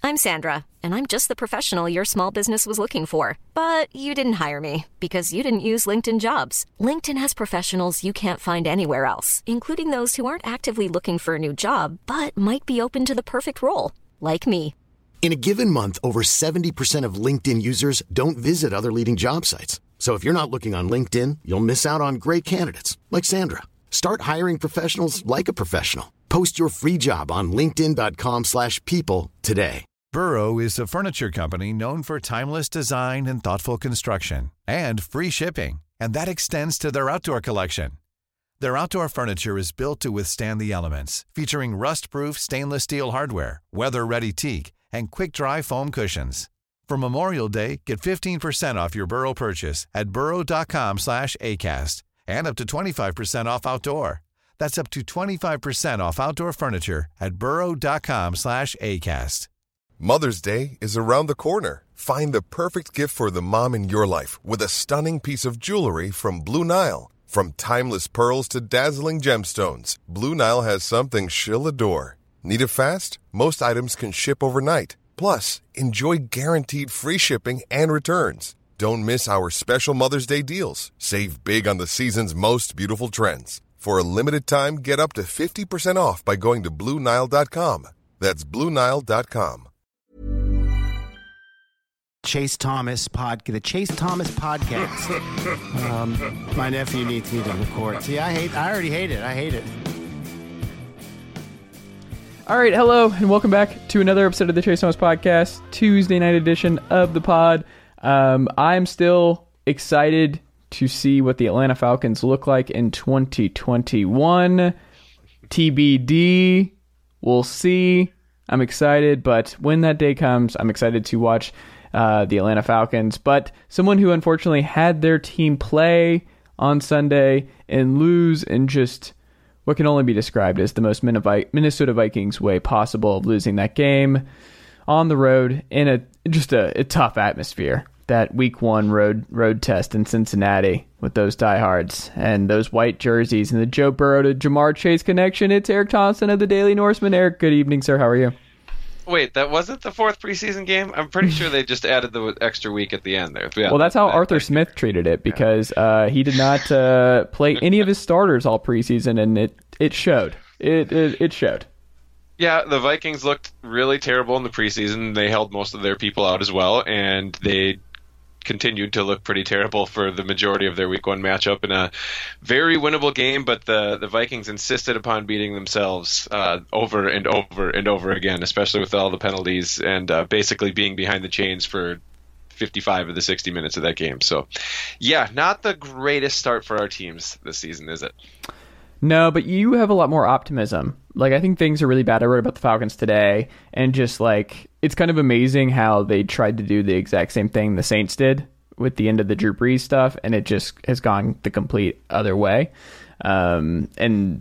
I'm Sandra, and I'm just the professional your small business was looking for. But you didn't hire me because you didn't use LinkedIn Jobs. LinkedIn has professionals you can't find anywhere else, including those who aren't actively looking for a new job, but might be open to the perfect role, like me. In a given month, over 70% of LinkedIn users don't visit other leading job sites. So if you're not looking on LinkedIn, you'll miss out on great candidates like Sandra. Start hiring professionals like a professional. Post your free job on linkedin.com/people today. Burrow is a furniture company known for timeless design and thoughtful construction and free shipping, and that extends to their outdoor collection. Their outdoor furniture is built to withstand the elements, featuring rust-proof stainless steel hardware, weather-ready teak, and quick-dry foam cushions. For Memorial Day, get 15% off your Burrow purchase at burrow.com/ACAST and up to 25% off outdoor. That's up to 25% off outdoor furniture at burrow.com/ACAST. Mother's Day is around the corner. Find the perfect gift for the mom in your life with a stunning piece of jewelry from Blue Nile. From timeless pearls to dazzling gemstones, Blue Nile has something she'll adore. Need it fast? Most items can ship overnight. Plus, enjoy guaranteed free shipping and returns. Don't miss our special Mother's Day deals. Save big on the season's most beautiful trends. For a limited time, get up to 50% off by going to BlueNile.com. That's BlueNile.com. The Chase Thomas podcast. My nephew needs me to record. See, I already hate it. I hate it. All right, hello, and welcome back to another episode of the Chase Thomas Podcast, Tuesday night edition of the pod. I'm still excited to see what the Atlanta Falcons look like in 2021. TBD, we'll see. I'm excited, but when that day comes, I'm excited to watch the Atlanta Falcons. But someone who unfortunately had their team play on Sunday and lose in just what can only be described as the most Minnesota Vikings way possible of losing that game on the road in a tough atmosphere. That week one road test in Cincinnati with those diehards and those white jerseys and the Joe Burrow to Jamar Chase connection. It's Eric Thompson of the Daily Norseman. Eric, good evening, sir. How are you? Wait, that wasn't the fourth preseason game? I'm pretty sure they just added the extra week at the end there. Yeah, well, that's how Arthur Smith treated it because he did not play any of his starters all preseason, and it showed. It showed. Yeah, the Vikings looked really terrible in the preseason. They held most of their people out as well, and they continued to look pretty terrible for the majority of their week one matchup in a very winnable game, but the Vikings insisted upon beating themselves over and over and over again, especially with all the penalties and basically being behind the chains for 55 of the 60 minutes of that game. So, yeah, not the greatest start for our teams this season, is it? No, but you have a lot more optimism. Like, I think things are really bad. I wrote about the Falcons today, and just like, it's kind of amazing how they tried to do the exact same thing the Saints did with the end of the Drew Brees stuff, and it just has gone the complete other way. And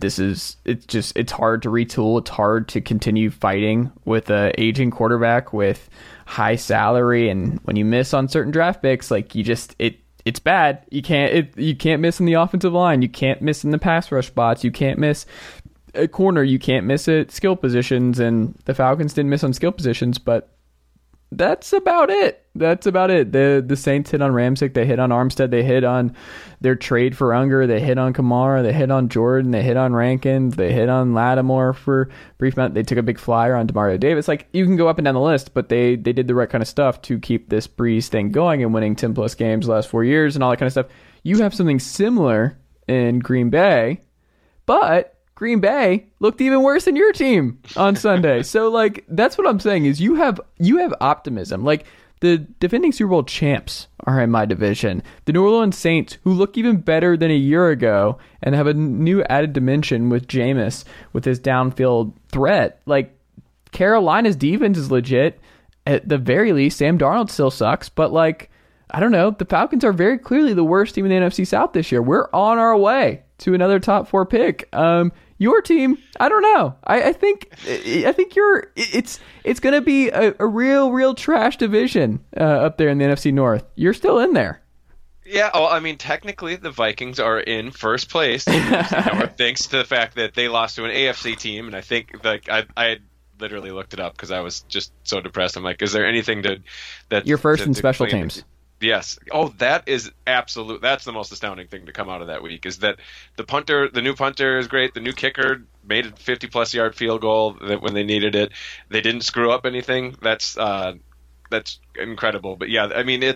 it's hard to retool. It's hard to continue fighting with an aging quarterback with high salary, and when you miss on certain draft picks, like it's bad. You can't miss in the offensive line. You can't miss in the pass rush spots. You can't miss a corner. You can't miss at skill positions. And the Falcons didn't miss on skill positions, but that's about it. The Saints hit on Ramczyk. They hit on Armstead. They hit on their trade for Unger. They hit on Kamara. They hit on Jordan. They hit on Rankins. They hit on Lattimore for a brief amount. They took a big flyer on Demario Davis. Like, you can go up and down the list, but they did the right kind of stuff to keep this Brees thing going and winning 10-plus games the last 4 years and all that kind of stuff. You have something similar in Green Bay, but Green Bay looked even worse than your team on Sunday. So, like, that's what I'm saying is you have optimism. Like, the defending Super Bowl champs are in my division. The New Orleans Saints, who look even better than a year ago and have a new added dimension with Jameis, with his downfield threat. Like, Carolina's defense is legit. At the very least, Sam Darnold still sucks. But, like, I don't know. The Falcons are very clearly the worst team in the NFC South this year. We're on our way to another top 4 pick. Your team, I don't know. I think it's going to be a real trash division up there in the NFC North. You're still in there. Yeah, well, I mean, technically the Vikings are in first place thanks to the fact that they lost to an AFC team, and I think I literally looked it up because I was just so depressed. I'm like, is there anything that You're first in to special claim? teams. Yes. Oh, that is absolute. That's the most astounding thing to come out of that week is that the new punter is great. The new kicker made a 50-plus yard field goal that when they needed it. They didn't screw up anything. That's incredible. But yeah, I mean,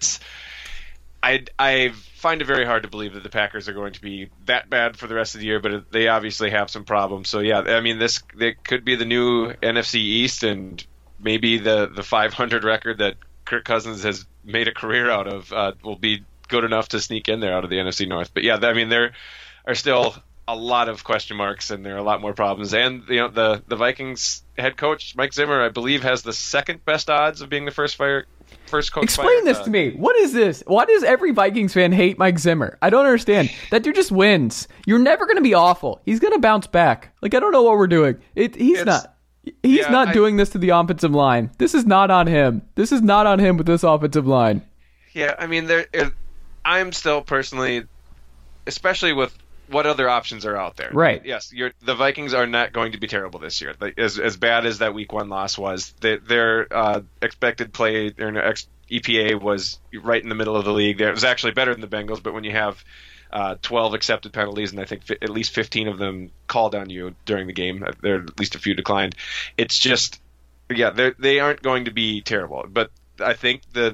I find it very hard to believe that the Packers are going to be that bad for the rest of the year, but they obviously have some problems. So yeah, I mean, they could be the new NFC East and maybe the 500 record that Kirk Cousins has made a career out of will be good enough to sneak in there out of the NFC North. But yeah, I mean, there are still a lot of question marks and there are a lot more problems. And the Vikings head coach Mike Zimmer, I believe, has the second best odds of being the first coach. Explain this to me. What is this? Why does every Vikings fan hate Mike Zimmer? I don't understand. That dude just wins. You're never going to be awful. He's going to bounce back. Like, I don't know what we're doing. He's not doing this to the offensive line. This is not on him. This is not on him with this offensive line. Yeah, I mean, I'm still personally, especially with what other options are out there. Right. Yes, the Vikings are not going to be terrible this year. As bad as that Week 1 loss was, their expected play, their EPA was right in the middle of the league. It was actually better than the Bengals, but when you have 12 accepted penalties, and I think at least 15 of them called on you during the game, there are at least a few declined. It's just, yeah, they aren't going to be terrible. But I think the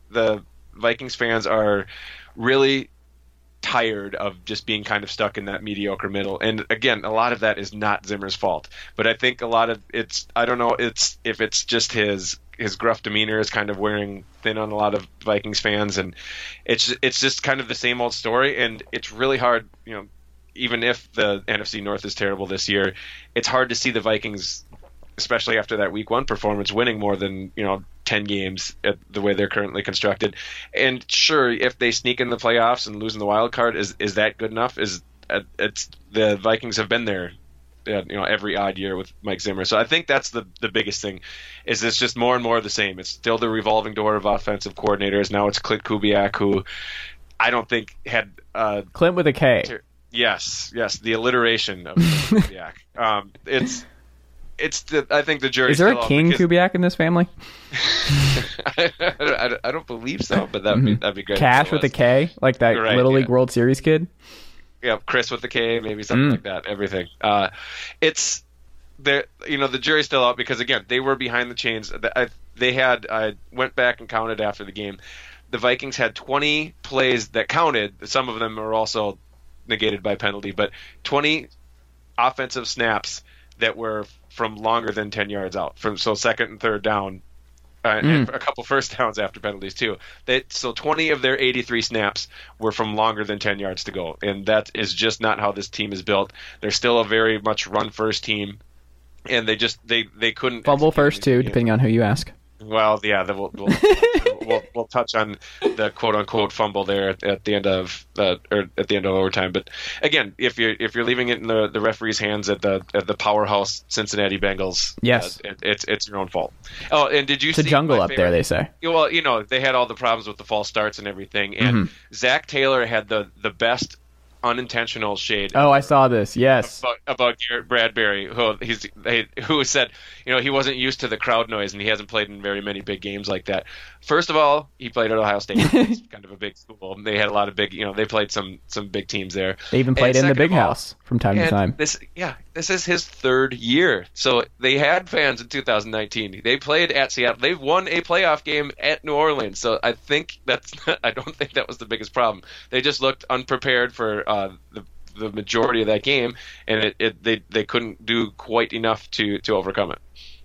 Vikings fans are really tired of just being kind of stuck in that mediocre middle. And again, a lot of that is not Zimmer's fault. But I think a lot of I don't know if it's just his gruff demeanor is kind of wearing thin on a lot of Vikings fans, and it's just kind of the same old story. And it's really hard, even if the NFC North is terrible this year, it's hard to see the Vikings, especially after that Week 1 performance, winning more than 10 games at the way they're currently constructed. And sure, if they sneak in the playoffs and losing the wild card, is that good enough? It's the Vikings have been there, every odd year with Mike Zimmer. So I think that's the biggest thing. Is it's just more and more of the same. It's still the revolving door of offensive coordinators. Now it's Clint Kubiak, who I don't think had Clint with a K. Yes, the alliteration of Kubiak. I think the jury's Is there still a King Kubiak in this family? I don't believe so, but that'd be great. Cash with a K, like that Little League World Series kid. Yeah, Chris with the K, maybe something like that. Everything. It's the jury's still out because again they were behind the chains. I went back and counted after the game. The Vikings had 20 plays that counted. Some of them are also negated by penalty, but 20 offensive snaps that were from longer than 10 yards out, so second and third down, and a couple first downs after penalties too. So 20 of their 83 snaps were from longer than 10 yards to go, and that is just not how this team is built. They're still a very much run first team, and they couldn't fumble first too, depending on who you ask. Well, yeah, we'll touch on the quote unquote fumble there at the end of overtime. But again, if you're leaving it in the referee's hands at the powerhouse Cincinnati Bengals, yes, it's your own fault. Oh, and did you see the jungle up there? They say. Well, they had all the problems with the false starts and everything, and Zach Taylor had the best unintentional shade. Oh, I saw this. Yes, about Garrett Bradbury, who said he wasn't used to the crowd noise and he hasn't played in very many big games like that. First of all, he played at Ohio State. It's kind of a big school. They had a lot of big, they played some big teams there. They even played in the Big House from time to time. This is his third year. So they had fans in 2019. They played at Seattle. They won a playoff game at New Orleans. So I think I don't think that was the biggest problem. They just looked unprepared for the majority of that game, and they couldn't do quite enough to overcome it.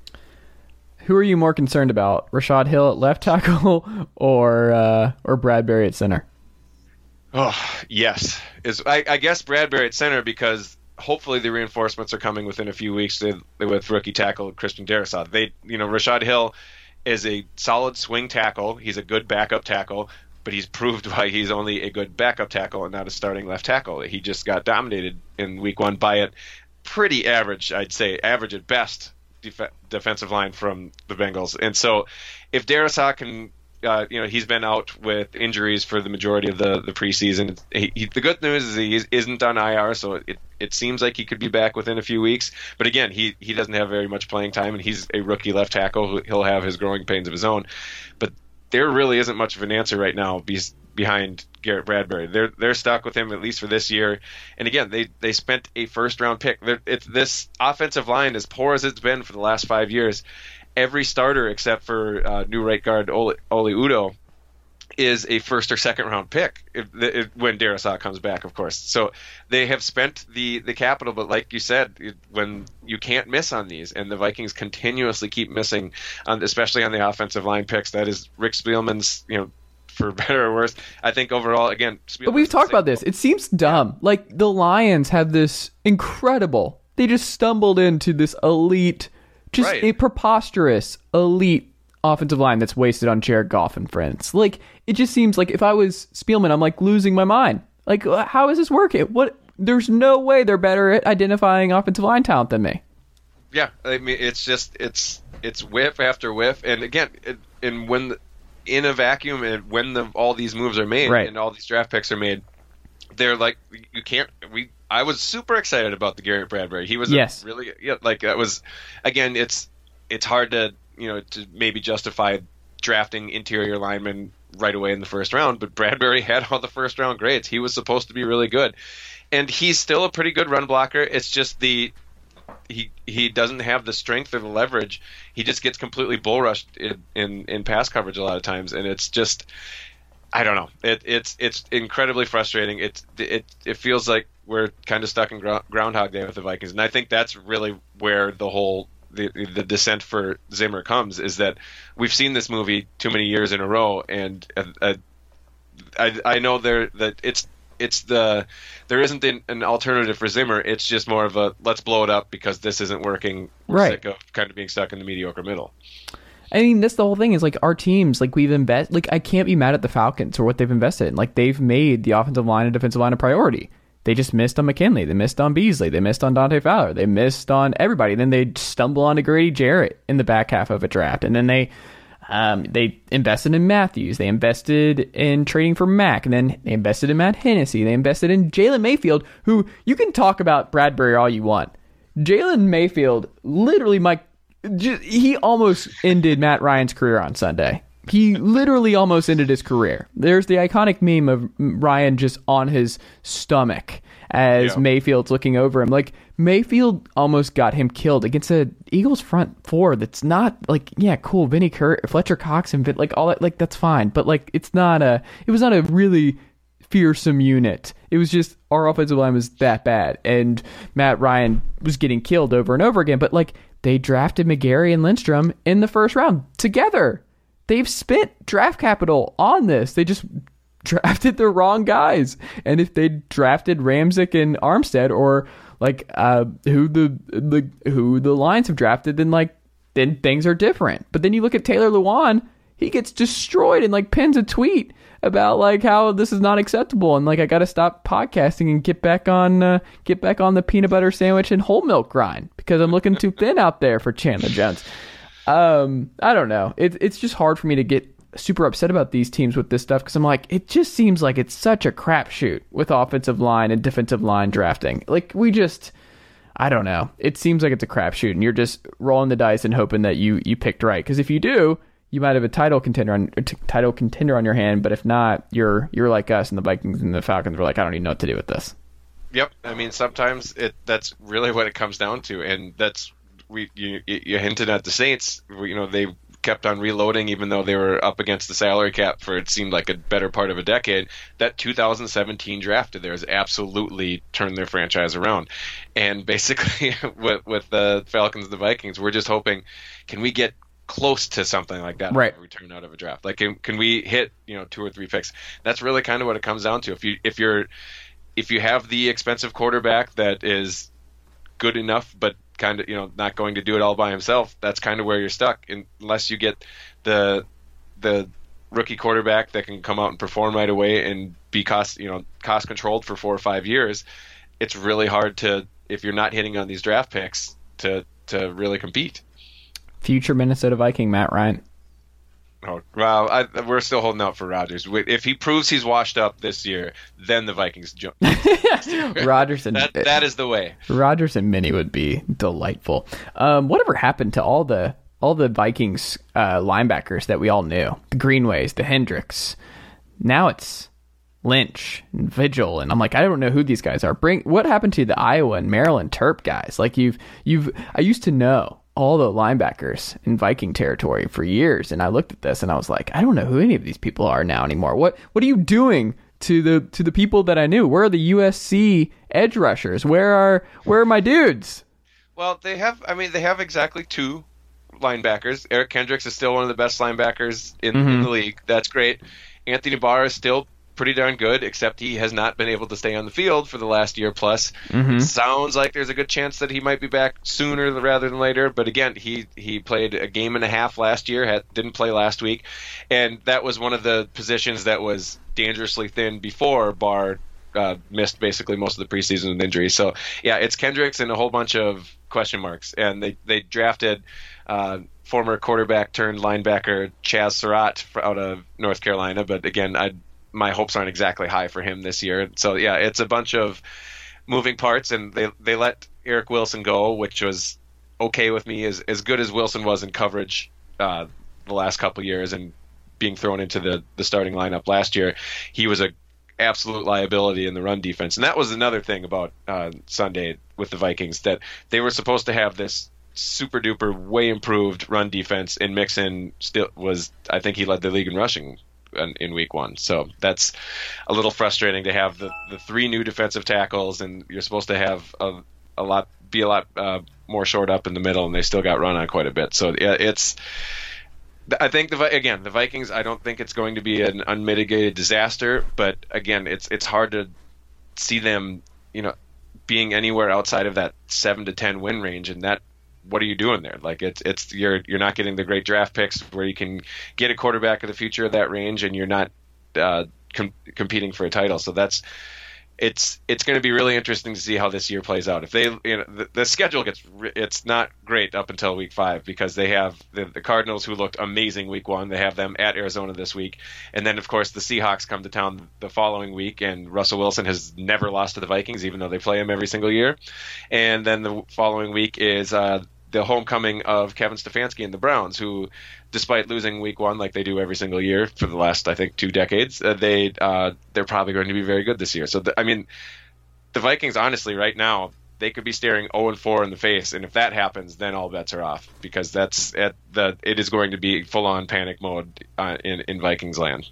Who are you more concerned about, Rashad Hill at left tackle or Bradbury at center? Oh, yes. I guess Bradbury at center because hopefully the reinforcements are coming within a few weeks with rookie tackle Christian Darrisaw. Rashad Hill is a solid swing tackle. He's a good backup tackle, but he's proved why he's only a good backup tackle and not a starting left tackle. He just got dominated in Week 1 by a pretty average, I'd say, average at best, defensive line from the Bengals. And so if Darrisaw can he's been out with injuries for the majority of the preseason. The good news is he isn't on IR, so it seems like he could be back within a few weeks. But again, he doesn't have very much playing time, and he's a rookie left tackle. He'll have his growing pains of his own. But there really isn't much of an answer right now behind Garrett Bradbury. They're stuck with him at least for this year. And again, they spent a first-round pick. This offensive line, as poor as it's been for the last 5 years, every starter except for new right guard Oli Udoh is a first or second round pick when Darrisaw comes back, of course. So they have spent the capital, but like you said, when you can't miss on these, and the Vikings continuously keep missing, especially on the offensive line picks, that is Rick Spielman's, for better or worse. I think overall, again, but we've talked about this. It seems dumb. Like the Lions have this incredible. They just stumbled into this elite. Just a preposterous, elite offensive line that's wasted on Jared Goff and friends. Like, it just seems like if I was Spielman, I'm like losing my mind. Like, how is this working? There's no way they're better at identifying offensive line talent than me. Yeah, I mean, it's just it's whiff after whiff, and again, in a vacuum, and when all these moves are made and all these draft picks are made, they're like you can't. I was super excited about the Garrett Bradbury. He was really that was, again, it's hard to to maybe justify drafting interior linemen right away in the first round, but Bradbury had all the first round grades. He was supposed to be really good, and he's still a pretty good run blocker. It's just he doesn't have the strength or the leverage. He just gets completely bull rushed in pass coverage a lot of times, and it's just, I don't know. It's incredibly frustrating. It feels like we're kind of stuck in Groundhog Day with the Vikings, and I think that's really where the whole the descent for Zimmer comes, is that we've seen this movie too many years in a row, and I know there isn't an alternative for Zimmer. It's just more of a let's blow it up because this isn't working. We're sick of kind of being stuck in the mediocre middle. I mean, that's the whole thing, is like our teams, like we've invested, like I can't be mad at the Falcons or what they've invested in. Like they've made the offensive line and defensive line a priority. They just missed on McKinley. They missed on Beasley. They missed on Dante Fowler. They missed on everybody. Then they stumble onto Grady Jarrett in the back half of a draft. And then they invested in Matthews. They invested in trading for Mack. And then they invested in Matt Hennessy. They invested in Jalen Mayfield, who you can talk about Bradbury all you want. Jalen Mayfield literally he almost ended Matt Ryan's career on Sunday. He literally almost ended his career. There's the iconic meme of Ryan just on his stomach as Mayfield's looking over him. Like, Mayfield almost got him killed against the Eagles front four that's not, like, cool, Vinny Kurt, Fletcher Cox, and like all that, like, that's fine. But, like, it was not a really fearsome unit. It was just our offensive line was that bad, and Matt Ryan was getting killed over and over again. But, like, they drafted McGarry and Lindstrom in the first round together. They've spent draft capital on this. They just drafted the wrong guys. And if they drafted Ramczyk and Armstead, or like who the Lions have drafted, then things are different. But then you look at Taylor Lewan, he gets destroyed and like pins a tweet about like how this is not acceptable, and like I got to stop podcasting and get back on the peanut butter sandwich and whole milk grind because I'm looking too thin out there for Chandler Jones. I don't know. It's just hard for me to get super upset about these teams with this stuff because I'm like, it just seems like it's such a crapshoot with offensive line and defensive line drafting. Like I don't know. It seems like it's a crapshoot, and you're just rolling the dice and hoping that you picked right. Because if you do, you might have a title contender on your hand. But if not, you're like us, and the Vikings and the Falcons were like, I don't even know what to do with this. Yep. I mean, sometimes that's really what it comes down to, and that's. You hinted at the Saints. They kept on reloading even though they were up against the salary cap for it seemed like a better part of a decade. That 2017 draft of theirs absolutely turned their franchise around. And basically with the Falcons and the Vikings, we're just hoping, can we get close to something like that when we return out of a draft? Like, can we hit 2 or 3 picks? That's really kind of what it comes down to. If you have the expensive quarterback that is good enough but kind of not going to do it all by himself, that's kind of where you're stuck, unless you get the rookie quarterback that can come out and perform right away and be cost controlled for 4 or 5 years. It's really hard to, if you're not hitting on these draft picks, to really compete. Future Minnesota Viking Matt Ryan. Oh, well, we're still holding out for Rodgers. If he proves he's washed up this year, then the Vikings jump. Rodgers and that is the way. Rodgers and Minnie would be delightful. Whatever happened to all the Vikings linebackers that we all knew? The Greenways, the Hendricks. Now it's Lynch and Vigil, and I'm like, I don't know who these guys are. What happened to the Iowa and Maryland Terp guys? Like I used to know all the linebackers in Viking territory for years, and I looked at this and I was like, I don't know who any of these people are now anymore. What are you doing to the people that I knew? Where are the USC edge rushers? Where are my dudes? Well, they have exactly 2 linebackers. Eric Kendricks is still one of the best linebackers in the league. That's great. Anthony Barr is still pretty darn good, except he has not been able to stay on the field for the last year plus. Sounds like there's a good chance that he might be back sooner rather than later. But again, he played a game and a half last year, didn't play last week, and that was one of the positions that was dangerously thin before Barr missed basically most of the preseason with injuries. So yeah, it's Kendricks and a whole bunch of question marks, and they drafted former quarterback turned linebacker Chaz Surratt out of North Carolina, but again, my hopes aren't exactly high for him this year. So yeah, it's a bunch of moving parts, and they let Eric Wilson go, which was okay with me. As good as Wilson was in coverage the last couple years and being thrown into the starting lineup last year, he was a absolute liability in the run defense. And that was another thing about Sunday with the Vikings, that they were supposed to have this super duper way improved run defense, and Mixon still was, I think he led the league in rushing in week 1. So that's a little frustrating to have the 3 new defensive tackles, and you're supposed to have a lot more short up in the middle, and they still got run on quite a bit. So yeah, I think the Vikings, I don't think it's going to be an unmitigated disaster, but again, it's hard to see them, being anywhere outside of that 7 to 10 win range, and that, what are you doing there? Like you're not getting the great draft picks where you can get a quarterback of the future of that range, and you're not competing for a title. So it's going to be really interesting to see how this year plays out. If they, the schedule it's not great up until week 5, because they have the Cardinals, who looked amazing week 1. They have them at Arizona this week, and then of course the Seahawks come to town the following week, and Russell Wilson has never lost to the Vikings, even though they play him every single year. And then the following week is the homecoming of Kevin Stefanski and the Browns, who, despite losing week 1 like they do every single year for the last, I think, 2 decades, they're probably going to be very good this year. So the Vikings, honestly, right now, they could be staring 0-4 in the face, and if that happens, then all bets are off, because it is going to be full-on panic mode in Vikings land.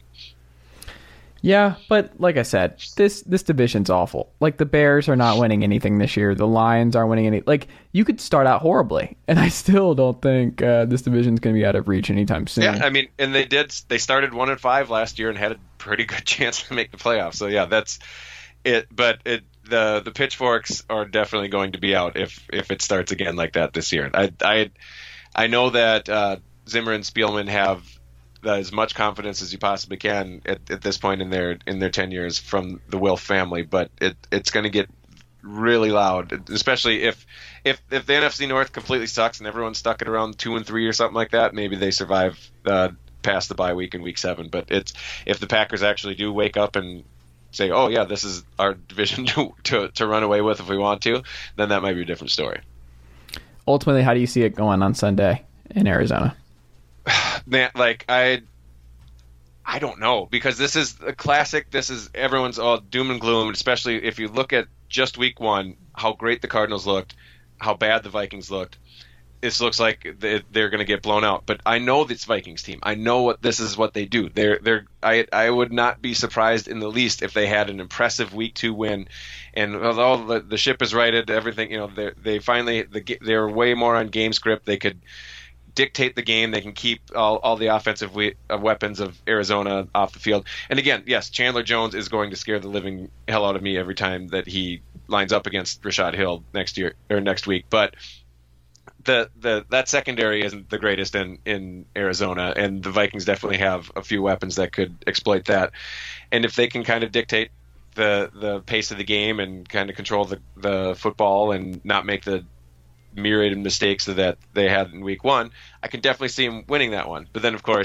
Yeah, but like I said, this division's awful. Like, the Bears are not winning anything this year. The Lions aren't winning any. Like, you could start out horribly, and I still don't think this division's going to be out of reach anytime soon. Yeah, and they started 1-5 last year and had a pretty good chance to make the playoffs. So yeah, that's it. But the pitchforks are definitely going to be out if it starts again like that this year. I know that Zimmer and Spielman have as much confidence as you possibly can at this point in their tenures from the Wilf family, but it's going to get really loud, especially if the NFC North completely sucks and everyone's stuck at around 2-3 or something like that. Maybe they survive past the bye week in week 7. But if the Packers actually do wake up and say, oh yeah, this is our division to run away with if we want to, then that might be a different story. Ultimately, how do you see it going on Sunday in Arizona? Man, like I don't know, because this is a classic. This is everyone's all doom and gloom, especially if you look at just week 1, how great the Cardinals looked, how bad the Vikings looked. This looks like they're going to get blown out. But I know this Vikings team. I know this is what they do. I would not be surprised in the least if they had an impressive week 2 win. And although the ship is righted, everything, they're way more on game script. They could dictate the game. They can keep all the offensive weapons of Arizona off the field. And again, yes, Chandler Jones is going to scare the living hell out of me every time that he lines up against Rashad Hill next week. But that secondary isn't the greatest in Arizona, and the Vikings definitely have a few weapons that could exploit that. And if they can kind of dictate the pace of the game and kind of control the football and not make the myriad of mistakes that they had in week 1, I can definitely see them winning that one. But then, of course,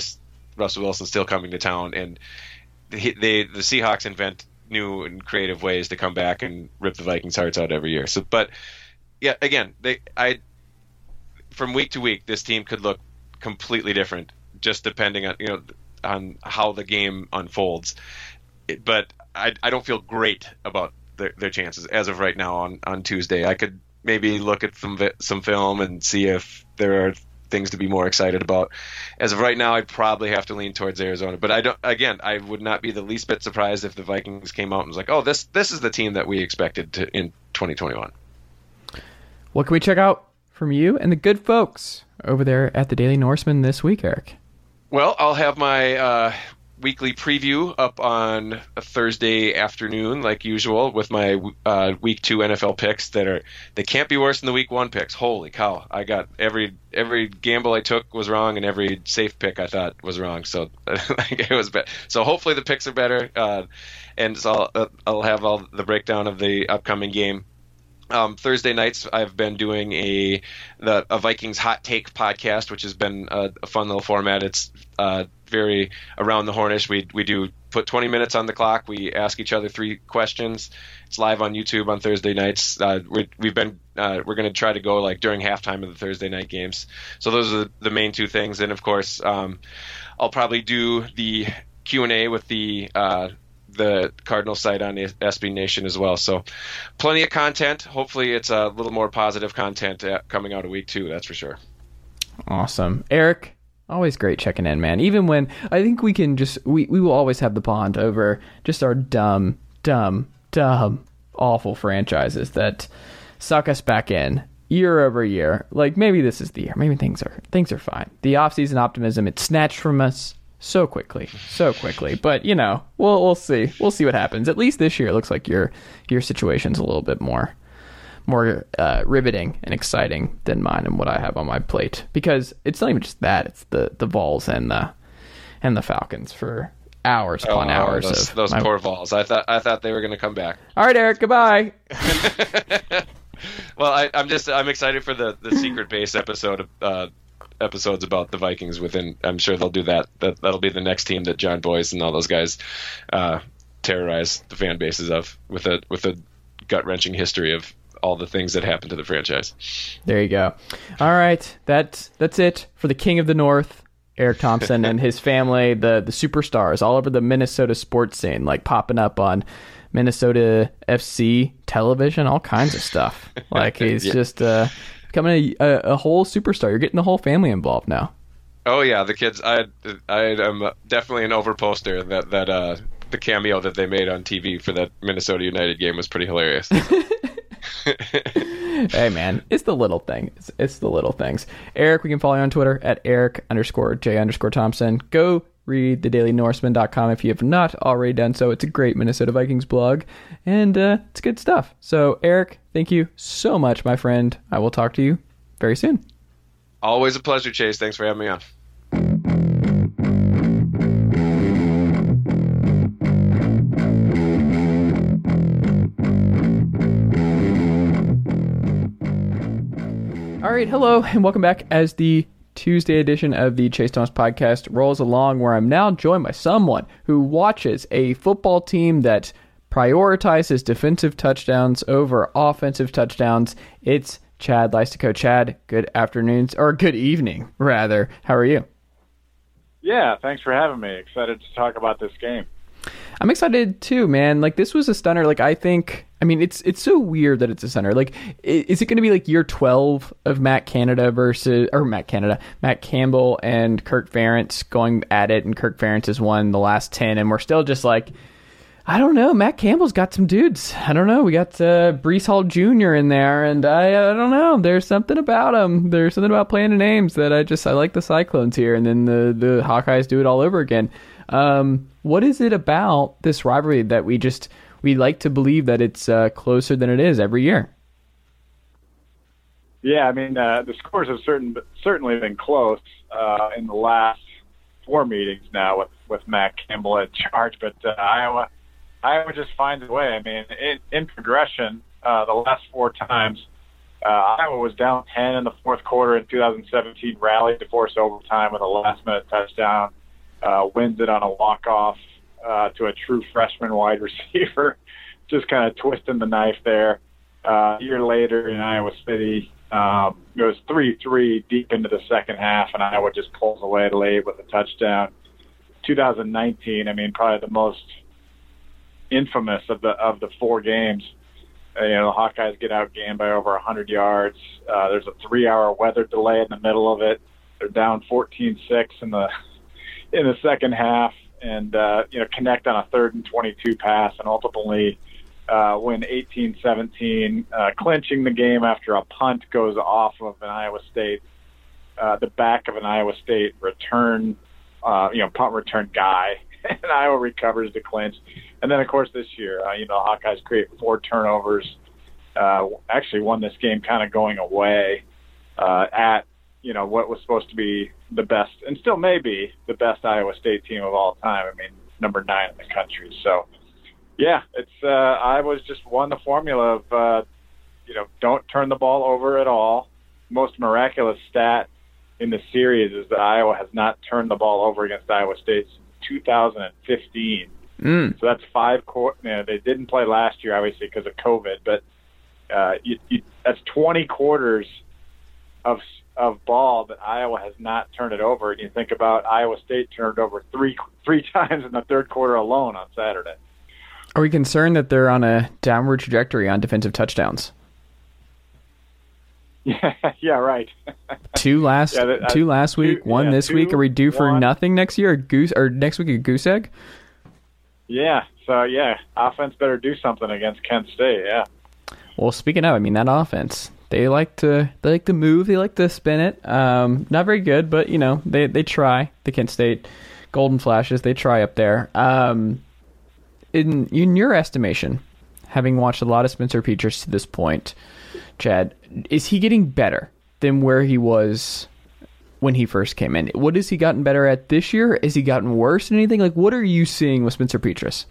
Russell Wilson still coming to town, and the Seahawks invent new and creative ways to come back and rip the Vikings' hearts out every year. So, but yeah, again, from week to week, this team could look completely different, just depending on how the game unfolds. But I don't feel great about their chances as of right now on Tuesday. I could maybe look at some film and see if there are things to be more excited about. As of right now, I'd probably have to lean towards Arizona. But I would not be the least bit surprised if the Vikings came out and was like, oh, this is the team that we expected in 2021. What can we check out from you and the good folks over there at the Daily Norseman this week, Eric? Well, I'll have my weekly preview up on a Thursday afternoon, like usual, with my week 2 NFL picks they can't be worse than the week 1 picks. Holy cow! I got every gamble I took was wrong, and every safe pick I thought was wrong. So it was bad. So hopefully the picks are better, and so I'll have all the breakdown of the upcoming game. Thursday nights, I've been doing a Vikings hot take podcast, which has been a fun little format. It's very around the hornish. We do put 20 minutes on the clock. We ask each other 3 questions. It's live on YouTube on Thursday nights. We're going to try to go like during halftime of the Thursday night games. So those are the main 2 things. And of course, I'll probably do the Q&A with the Cardinals site on the SB Nation as well. So plenty of content. Hopefully it's a little more positive content coming out of week 2. That's for sure. Awesome. Eric, always great checking in, man. Even when I think we can we will always have the bond over just our dumb, awful franchises that suck us back in year over year. Like maybe this is the year. Maybe things are fine. The offseason optimism, it's snatched from us so quickly. But we'll see. We'll see what happens. At least this year, it looks like your situation's a little bit more riveting and exciting than mine and what I have on my plate. Because it's not even just that; it's the Vols and the Falcons for hours upon hours. Those poor Vols. I thought they were going to come back. All right, Eric. Goodbye. Well, I'm excited for the secret base episodes about the Vikings within. I'm sure they'll do that. That'll be the next team that John Boyce and all those guys terrorize the fan bases of with a gut-wrenching history of all the things that happened to the franchise. There you go. All right, that's it for the King of the North, Eric Thompson, and his family, the superstars all over the Minnesota sports scene, like popping up on Minnesota FC television, all kinds of stuff. Like he's just becoming a whole superstar. You're getting the whole family involved now. Oh yeah, the kids. I am definitely an overposter. That the cameo that they made on TV for that Minnesota United game was pretty hilarious. Hey man, it's the little thing. It's the little things. Eric, we can follow you on Twitter at Eric_J_Thompson. Go read thedailynorseman.com if you have not already done so. It's a great Minnesota Vikings blog, and it's good stuff. So Eric, thank you so much, my friend. I will talk to you very soon. Always a pleasure, Chase. Thanks for having me on. All right, hello, and welcome back as the Tuesday edition of the Chase Thomas Podcast rolls along, where I'm now joined by someone who watches a football team that prioritizes defensive touchdowns over offensive touchdowns. It's Chad Leistikow. Chad, good afternoons, or good evening, rather. How are you? Yeah, thanks for having me. Excited to talk about this game. I'm excited too, man. Like, this was a stunner. Like, I mean, it's so weird that it's a stunner. Like, is it going to be like year 12 of Matt Campbell and Kirk Ferentz going at it, and Kirk Ferentz has won the last 10, and we're still just like, I don't know. Matt Campbell's got some dudes. I don't know. We got Breece Hall Jr. in there, and I don't know. There's something about him. There's something about playing the names that I like the Cyclones here, and then the Hawkeyes do it all over again. What is it about this rivalry that we like to believe that it's closer than it is every year? Yeah, I mean, the scores have certainly been close in the last 4 meetings now with Matt Campbell in charge, but Iowa just finds a way. I mean, in progression, the last 4 times, Iowa was down 10 in the fourth quarter in 2017, rallied to force overtime with a last-minute touchdown. wins it on a walk-off to a true freshman wide receiver, just kind of twisting the knife there. A year later in Iowa City, it was 3-3 deep into the second half, and Iowa just pulls away late with a touchdown. 2019, I mean, probably the most infamous of the four games. The Hawkeyes get outgained by over 100 yards. There's a 3-hour weather delay in the middle of it. They're down 14-6 in the second half, and connect on a 3rd and 22 pass, and ultimately win 18-17, clinching the game after a punt goes off of an Iowa State, the back of an Iowa State return, punt return guy, and Iowa recovers to clinch. And then, of course, this year, the Hawkeyes create 4 turnovers, actually won this game kind of going away at, what was supposed to be the best, and still may be the best Iowa State team of all time. I mean, number 9 in the country. So, yeah, it's Iowa's just won the formula of, don't turn the ball over at all. Most miraculous stat in the series is that Iowa has not turned the ball over against Iowa State since 2015. So that's 5 quarters. They didn't play last year, obviously, because of COVID, but that's 20 quarters of ball that Iowa has not turned it over. And you think about Iowa State turned over three times in the third quarter alone on Saturday. Are we concerned that they're on a downward trajectory on defensive touchdowns? Yeah, right. 2 last week, 1 this week. Are we due for nothing next year? Or next week a goose egg? Yeah. So offense better do something against Kent State. Yeah. Well, speaking of, that offense, they like to move, they like to spin it. Not very good, but they try. The Kent State Golden Flashes, they try up there. In your estimation, having watched a lot of Spencer Petras to this point, Chad, is he getting better than where he was when he first came in? What has he gotten better at this year? Has he gotten worse at anything? What are you seeing with Spencer Petras?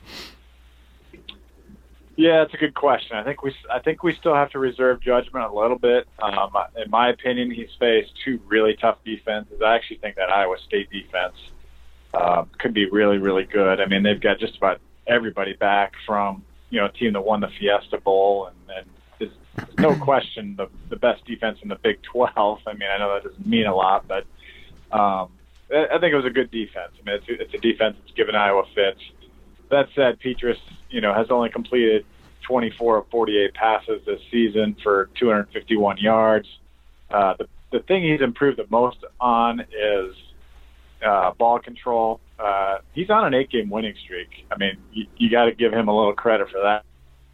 Yeah, it's a good question. I think we still have to reserve judgment a little bit. In my opinion, he's faced 2 really tough defenses. I actually think that Iowa State defense could be really, really good. I mean, they've got just about everybody back from a team that won the Fiesta Bowl, and there's no question the best defense in the Big 12. I mean, I know that doesn't mean a lot, but I think it was a good defense. I mean, it's a defense that's given Iowa fits. That said, Petras, has only completed 24 of 48 passes this season for 251 yards. The thing he's improved the most on is ball control. He's on an 8-game winning streak. I mean, you got to give him a little credit for that.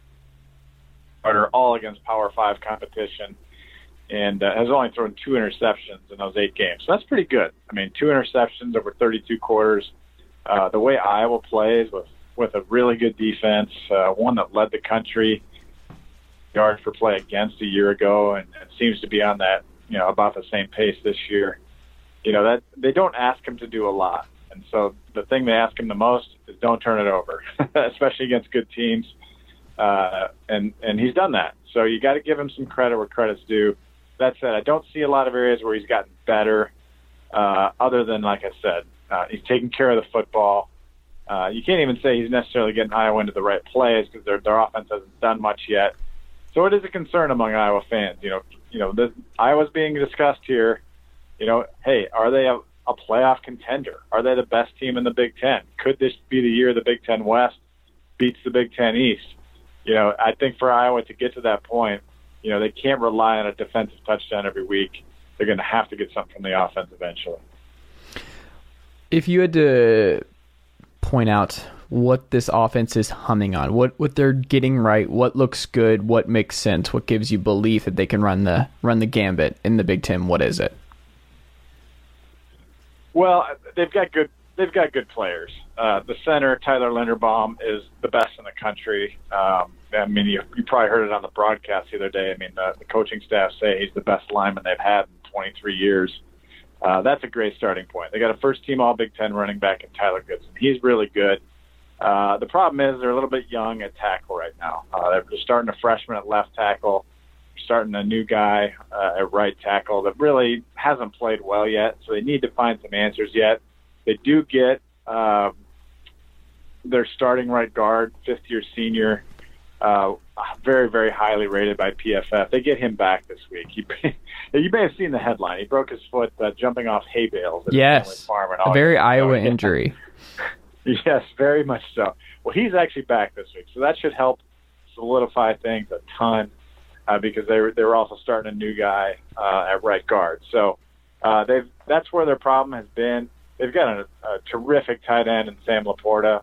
All against Power 5 competition, and has only thrown 2 interceptions in those 8 games. So that's pretty good. I mean, 2 interceptions over 32 quarters. The way Iowa plays with a really good defense, one that led the country yards per play against a year ago, and seems to be on that, about the same pace this year. That they don't ask him to do a lot. And so the thing they ask him the most is don't turn it over, especially against good teams. And he's done that. So you got to give him some credit where credit's due. That said, I don't see a lot of areas where he's gotten better, other than, like I said, he's taking care of the football. You can't even say he's necessarily getting Iowa into the right plays because their offense hasn't done much yet. So it is a concern among Iowa fans. Iowa's being discussed here. Hey, are they a playoff contender? Are they the best team in the Big Ten? Could this be the year the Big Ten West beats the Big Ten East? I think for Iowa to get to that point, they can't rely on a defensive touchdown every week. They're going to have to get something from the offense eventually. If you had to point out what this offense is humming on, what they're getting right, what looks good, what makes sense, what gives you belief that they can run the gambit in the Big Ten, what is it? Well, they've got good players. The center, Tyler Linderbaum, is the best in the country. I mean, you probably heard it on the broadcast the other day. I mean, the coaching staff say he's the best lineman they've had in 23 years. That's a great starting point. They got a first-team All-Big Ten running back in Tyler Goodson. He's really good. The problem is they're a little bit young at tackle right now. They're starting a freshman at left tackle, starting a new guy at right tackle that really hasn't played well yet, so they need to find some answers yet. They do get their starting right guard, fifth-year senior, very, very highly rated by PFF. They get him back this week. You may have seen the headline. He broke his foot jumping off hay bales at his family farm in August. A very Iowa injury. Yes, very much so. Well, he's actually back this week, so that should help solidify things a ton because they were also starting a new guy at right guard. So that's where their problem has been. They've got a terrific tight end in Sam Laporta,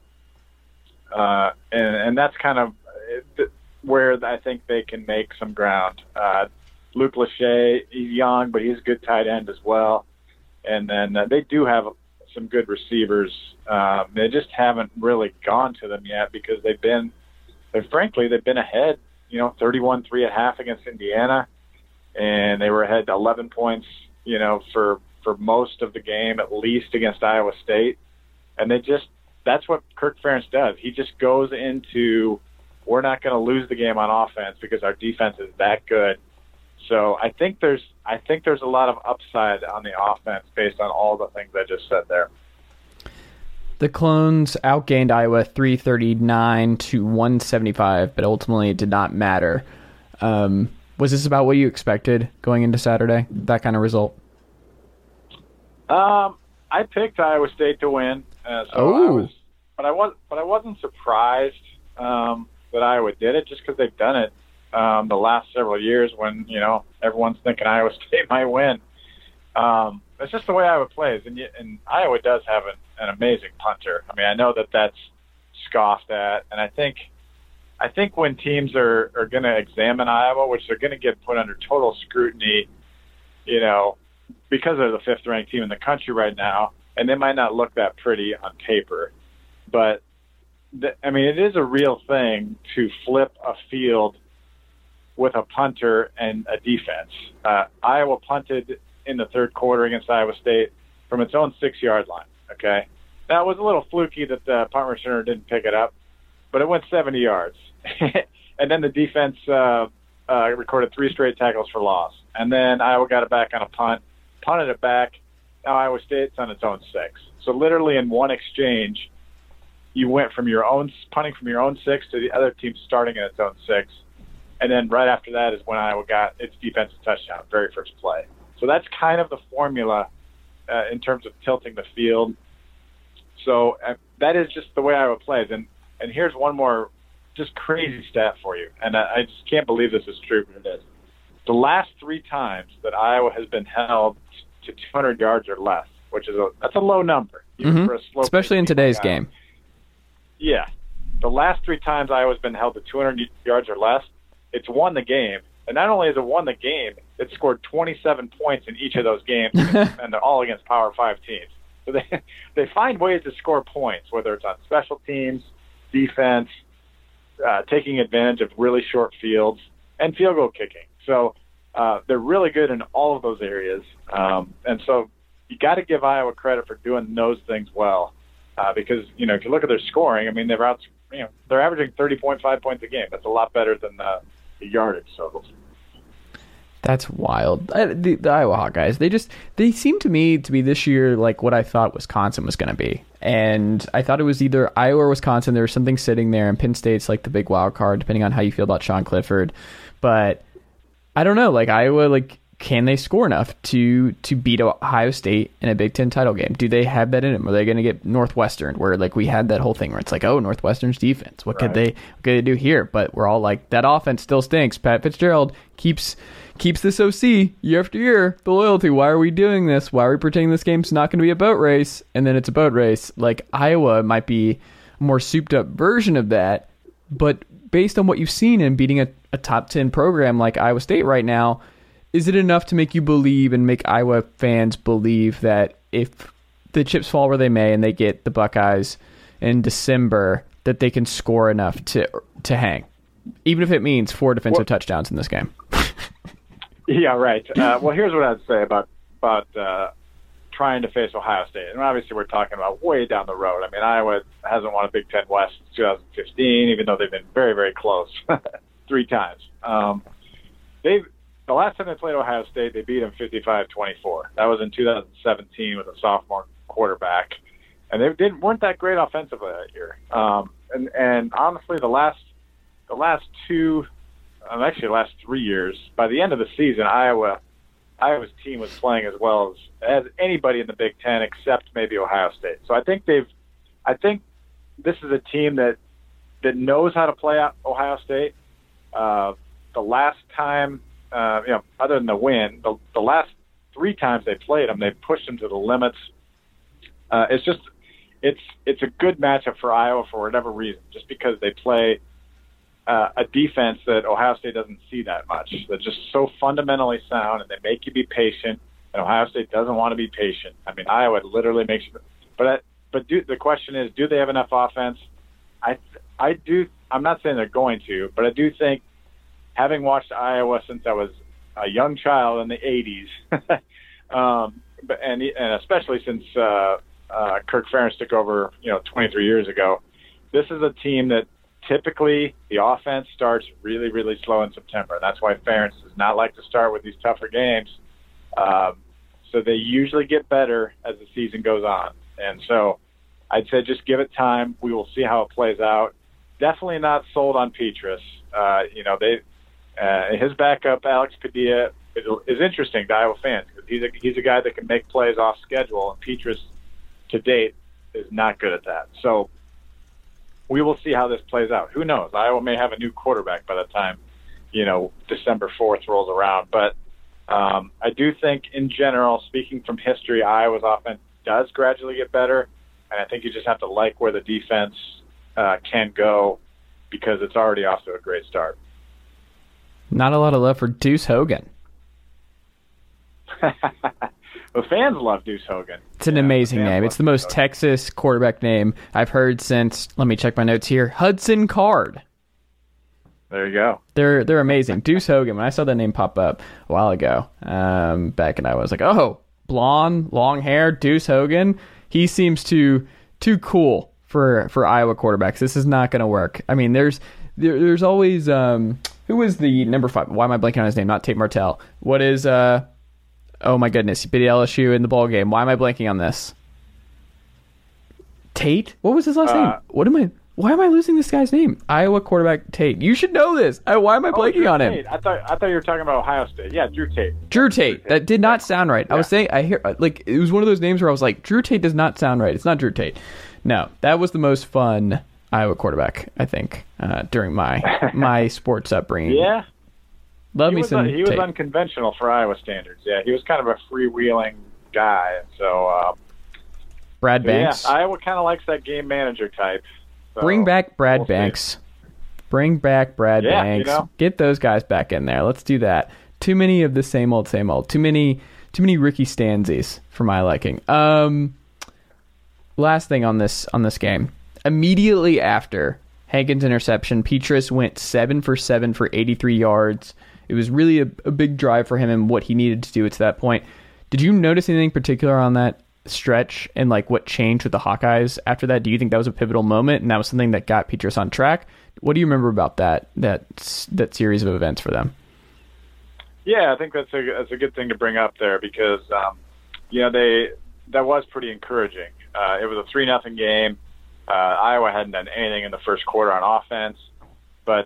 and that's kind of where I think they can make some ground. Luke Lachey, he's young, but he's a good tight end as well. And then they do have some good receivers. They just haven't really gone to them yet because they've been ahead, 31-3 at half against Indiana, and they were ahead 11 points, for most of the game, at least against Iowa State. And that's what Kirk Ferentz does. He just goes into, we're not going to lose the game on offense because our defense is that good. So I think there's a lot of upside on the offense based on all the things I just said there. The Clones outgained Iowa 339 to 175, but ultimately it did not matter. Was this about what you expected going into Saturday? That kind of result? I picked Iowa State to win, but I wasn't surprised that Iowa did it just because they've done it the last several years when everyone's thinking Iowa State might win. It's just the way Iowa plays, and Iowa does have an amazing punter. I mean, I know that's scoffed at, and I think when teams are going to examine Iowa, which they're going to get put under total scrutiny, because they're the fifth-ranked team in the country right now, and they might not look that pretty on paper, but it is a real thing to flip a field with a punter and a defense. Iowa punted in the third quarter against Iowa State from its own 6-yard line. Okay, that was a little fluky that the punt returner didn't pick it up, but it went 70 yards. And then the defense recorded 3 straight tackles for loss. And then Iowa got it back on a punt, punted it back. Now Iowa State's on its own 6. So literally in one exchange, you went from your own punting from your own 6 to the other team starting at its own 6. And then right after that is when Iowa got its defensive touchdown, very first play. So that's kind of the formula in terms of tilting the field. So that is just the way Iowa plays. And here's one more just crazy stat for you. And I just can't believe this is true, but it is. The last 3 times that Iowa has been held to 200 yards or less, that's a low number. For a especially in today's game. Yeah. The last 3 times Iowa's been held to 200 yards or less, it's won the game. And not only has it won the game, it's scored 27 points in each of those games, and they're all against Power 5 teams. So they find ways to score points, whether it's on special teams, defense, taking advantage of really short fields, and field goal kicking. So they're really good in all of those areas. And so you got to give Iowa credit for doing those things well, because if you look at their scoring, they're averaging 30.5 points a game. That's a lot better than the yardage totals. That's wild. The Iowa Hawkeyes, they seem to me to be this year like what I thought Wisconsin was going to be. And I thought it was either Iowa or Wisconsin. There was something sitting there, and Penn State's like the big wild card, depending on how you feel about Sean Clifford. But I don't know, like Iowa, can they score enough to beat Ohio State in a Big Ten title game? Do they have that in them? Are they going to get Northwestern, where we had that whole thing where it's like, oh, Northwestern's defense, what could they do here? But we're all like, that offense still stinks. Pat Fitzgerald keeps this OC year after year, the loyalty. Why are we doing this? Why are we pretending this game's not going to be a boat race? And then it's a boat race. Iowa might be a more souped up version of that, but based on what you've seen in beating a top 10 program like Iowa State right now, is it enough to make you believe and make Iowa fans believe that if the chips fall where they may and they get the Buckeyes in December, that they can score enough to hang, even if it means 4 defensive touchdowns in this game? Yeah, right. Well, here's what I'd say about trying to face Ohio State. And obviously we're talking about way down the road. Iowa hasn't won a Big Ten West since 2015, even though they've been very, very close 3 times. The last time they played Ohio State, they beat them 55-24. That was in 2017 with a sophomore quarterback. and they weren't that great offensively that year. And honestly, the last 3 years, by the end of the season, Iowa's team was playing as well as anybody in the Big Ten except maybe Ohio State. So I think this is a team that knows how to play Ohio State. The last time, other than the win, the last 3 times they played them, they pushed them to the limits. It's a good matchup for Iowa for whatever reason, just because they play a defense that Ohio State doesn't see that much. They're just so fundamentally sound, and they make you be patient, and Ohio State doesn't want to be patient. I mean, Iowa literally makes you – but the question is, do they have enough offense? I do. I'm not saying they're going to, but I do think, having watched Iowa since I was a young child in the 80s, and especially since Kirk Ferentz took over, 23 years ago, this is a team that typically the offense starts really, really slow in September. That's why Ferentz does not like to start with these tougher games. So they usually get better as the season goes on. And so I'd say just give it time. We will see how it plays out. Definitely not sold on Petrus. His backup, Alex Padilla, is interesting to Iowa fans because he's a guy that can make plays off schedule, and Petrus, to date, is not good at that. So we will see how this plays out. Who knows? Iowa may have a new quarterback by the time, December 4th rolls around. But I do think, in general, speaking from history, Iowa's offense does gradually get better, and I think you just have to like where the defense can go because it's already off to a great start. Not a lot of love for Deuce Hogan. The fans love Deuce Hogan. It's an amazing name. It's the most Texas quarterback name I've heard since, let me check my notes here, Hudson Card. There you go. They're amazing. Deuce Hogan, when I saw that name pop up a while ago, back in Iowa, I was like, oh, blonde, long hair, Deuce Hogan. He seems too cool for Iowa quarterbacks. This is not going to work. I mean, there's always who was the number 5? Why am I blanking on his name? Not Tate Martell. What is oh my goodness, he beat LSU in the ball game. Why am I blanking on this? Tate? What was his last name? Why am I losing this guy's name? Iowa quarterback Tate. You should know this. Why am I blanking on him? Tate. I thought you were talking about Ohio State. Yeah, Drew Tate. Drew Tate. That did not sound right. Yeah. I was saying, it was one of those names where I was like, Drew Tate does not sound right. It's not Drew Tate. No, that was the most fun Iowa quarterback, I think, during my sports upbringing. Yeah. He was unconventional for Iowa standards. Yeah, he was kind of a freewheeling guy. So Brad Banks. Yeah, Iowa kind of likes that game manager type. So Bring back Brad Banks. Bring back Brad Banks. Get those guys back in there. Let's do that. Too many of the same old. Too many Ricky Stanzies for my liking. Last thing on this game. Immediately after Hankins' interception, Petrus went 7 for 7 for 83 yards. It was really a big drive for him and what he needed to do to that point. Did you notice anything particular on that stretch and what changed with the Hawkeyes after that? Do you think that was a pivotal moment and that was something that got Petrus on track? What do you remember about that series of events for them? Yeah, I think that's a good thing to bring up there because that was pretty encouraging. It was a 3-0 game. Iowa hadn't done anything in the first quarter on offense, but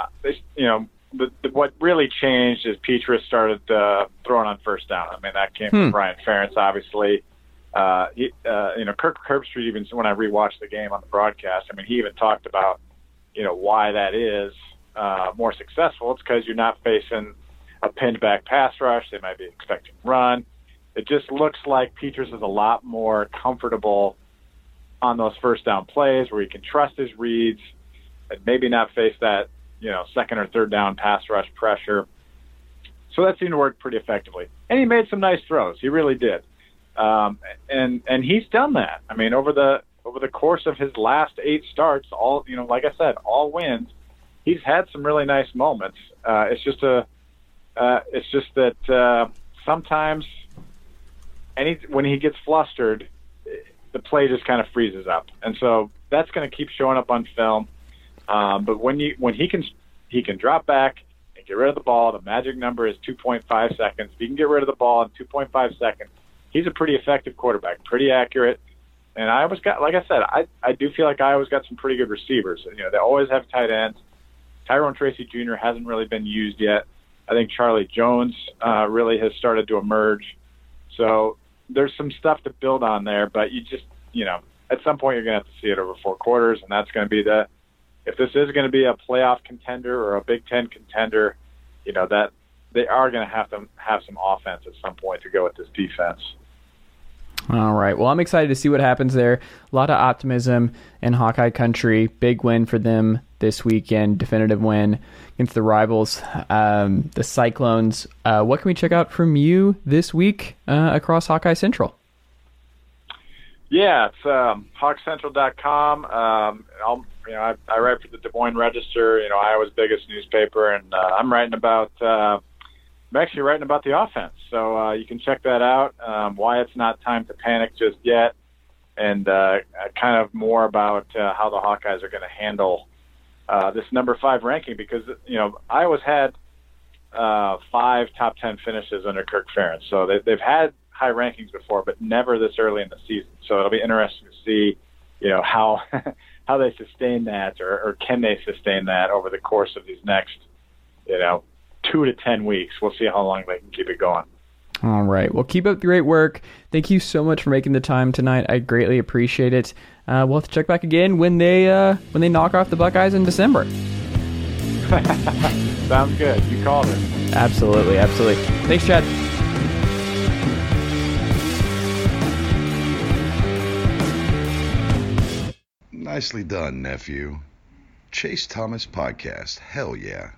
what really changed is Petrus started throwing on first down. I mean, that came from Brian Ferentz, obviously. Kirk Herbstreit, even when I rewatched the game on the broadcast, I mean, he even talked about, why that is more successful. It's because you're not facing a pinned back pass rush. They might be expecting run. It just looks like Petrus is a lot more comfortable on those first down plays where he can trust his reads and maybe not face that, second or third down pass rush pressure. So that seemed to work pretty effectively. And he made some nice throws. He really did. And he's done that. I mean, over the course of his last 8 starts, all, like I said, all wins, he's had some really nice moments. It's just that sometimes when he gets flustered, the play just kind of freezes up. And so that's going to keep showing up on film. But when he can drop back and get rid of the ball, the magic number is 2.5 seconds. If he can get rid of the ball in 2.5 seconds, he's a pretty effective quarterback, pretty accurate. And Iowa's got, like I said, I do feel like Iowa's got some pretty good receivers. You know, they always have tight ends. Tyrone Tracy Jr. hasn't really been used yet. I think Charlie Jones really has started to emerge. So there's some stuff to build on there, but you just, you know, at some point you're going to have to see it over 4 quarters, and that's going to be if this is going to be a playoff contender or a Big Ten contender, you know, that they are going to have some offense at some point to go with this defense. All right. Well, I'm excited to see what happens there. A lot of optimism in Hawkeye country. Big win for them this weekend. Definitive win against the rivals, the Cyclones. What can we check out from you this week across Hawkeye Central? Yeah, it's hawkcentral.com. I write for the Des Moines Register, you know, Iowa's biggest newspaper, and I'm actually writing about the offense. So you can check that out, why it's not time to panic just yet, and kind of more about how the Hawkeyes are going to handle this number 5 ranking, because, you know, Iowa's had 5 top 10 finishes under Kirk Ferentz. So they've had high rankings before, but never this early in the season. So it'll be interesting to see, you know, how they sustain that, or can they sustain that over the course of these next, you know, 2 to 10 weeks. We'll see how long they can keep it going. All right. Well, keep up the great work. Thank you so much for making the time tonight. I greatly appreciate it. We'll have to check back again when they knock off the Buckeyes in December. Sounds good. You called it. Absolutely. Absolutely. Thanks, Chad. Nicely done, nephew. Chase Thomas Podcast. Hell yeah.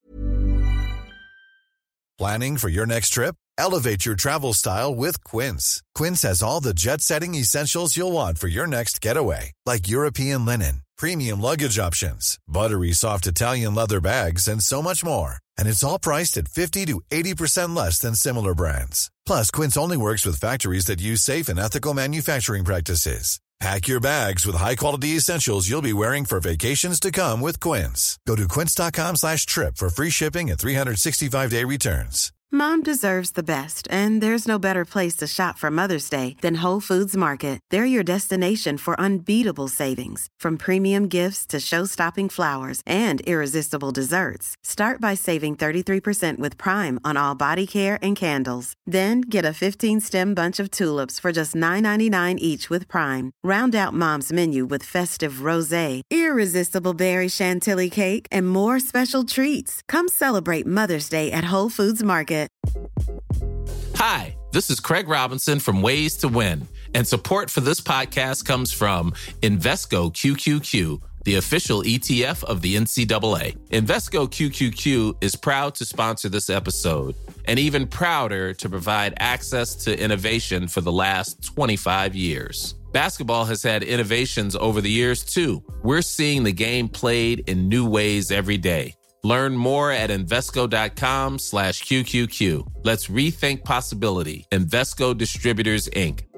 Planning for your next trip? Elevate your travel style with Quince. Quince has all the jet-setting essentials you'll want for your next getaway, like European linen, premium luggage options, buttery soft Italian leather bags, and so much more. And it's all priced at 50 to 80% less than similar brands. Plus, Quince only works with factories that use safe and ethical manufacturing practices. Pack your bags with high-quality essentials you'll be wearing for vacations to come with Quince. Go to quince.com/trip for free shipping and 365-day returns. Mom deserves the best, and there's no better place to shop for Mother's Day than Whole Foods Market. They're your destination for unbeatable savings, from premium gifts to show-stopping flowers and irresistible desserts. Start by saving 33% with Prime on all body care and candles. Then get a 15-stem bunch of tulips for just $9.99 each with Prime. Round out Mom's menu with festive rosé, irresistible berry chantilly cake, and more special treats. Come celebrate Mother's Day at Whole Foods Market. Hi, this is Craig Robinson from Ways to Win, and support for this podcast comes from Invesco QQQ, the official ETF of the NCAA. Invesco QQQ is proud to sponsor this episode, and even prouder to provide access to innovation for the last 25 years. Basketball has had innovations over the years, too. We're seeing the game played in new ways every day. Learn more at Invesco.com/QQQ. Let's rethink possibility. Invesco Distributors, Inc.